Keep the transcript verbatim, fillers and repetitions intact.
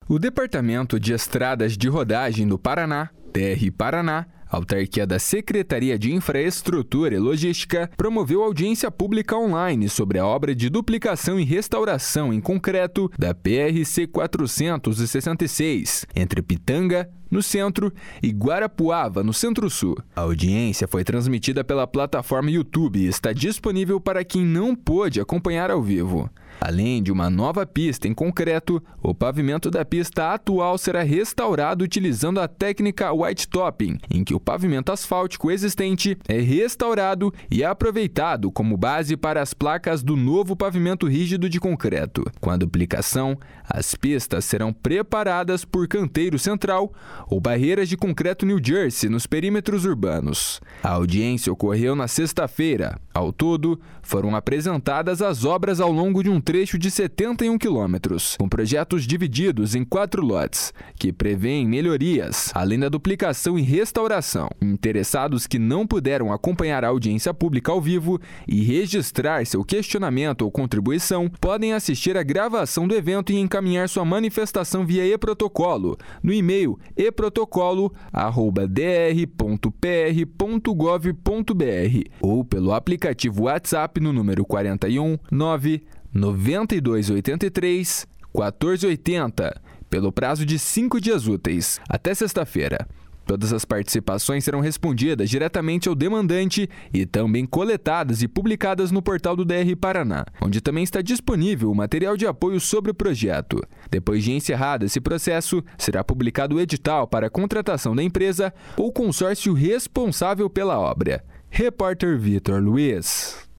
O Departamento de Estradas de Rodagem do Paraná, D R Paraná, autarquia da Secretaria de Infraestrutura e Logística, promoveu audiência pública online sobre a obra de duplicação e restauração em concreto da P R C quatrocentos e sessenta e seis, entre Pitanga, no centro, e Guarapuava, no centro-sul. A audiência foi transmitida pela plataforma YouTube e está disponível para quem não pôde acompanhar ao vivo. Além de uma nova pista em concreto, o pavimento da pista atual será restaurado utilizando a técnica white topping, em que o pavimento asfáltico existente é restaurado e aproveitado como base para as placas do novo pavimento rígido de concreto. Com a duplicação, as pistas serão preparadas por canteiro central ou barreiras de concreto New Jersey nos perímetros urbanos. A audiência ocorreu na sexta-feira. Ao todo, foram apresentadas as obras ao longo de um trecho de setenta e um quilômetros, com projetos divididos em quatro lotes, que prevêem melhorias, além da duplicação e restauração. Interessados que não puderam acompanhar a audiência pública ao vivo e registrar seu questionamento ou contribuição, podem assistir a gravação do evento e encaminhar sua manifestação via e-protocolo, no e-mail e protocolo arroba d r ponto p r ponto gov ponto b r ou pelo aplicativo WhatsApp no número quarenta e um, nove, noventa e dois, oitenta e três, quatorze oitenta, pelo prazo de cinco dias úteis, até sexta-feira. Todas as participações serão respondidas diretamente ao demandante e também coletadas e publicadas no portal do D R Paraná, onde também está disponível o material de apoio sobre o projeto. Depois de encerrado esse processo, será publicado o edital para a contratação da empresa ou consórcio responsável pela obra. Repórter Vitor Luiz.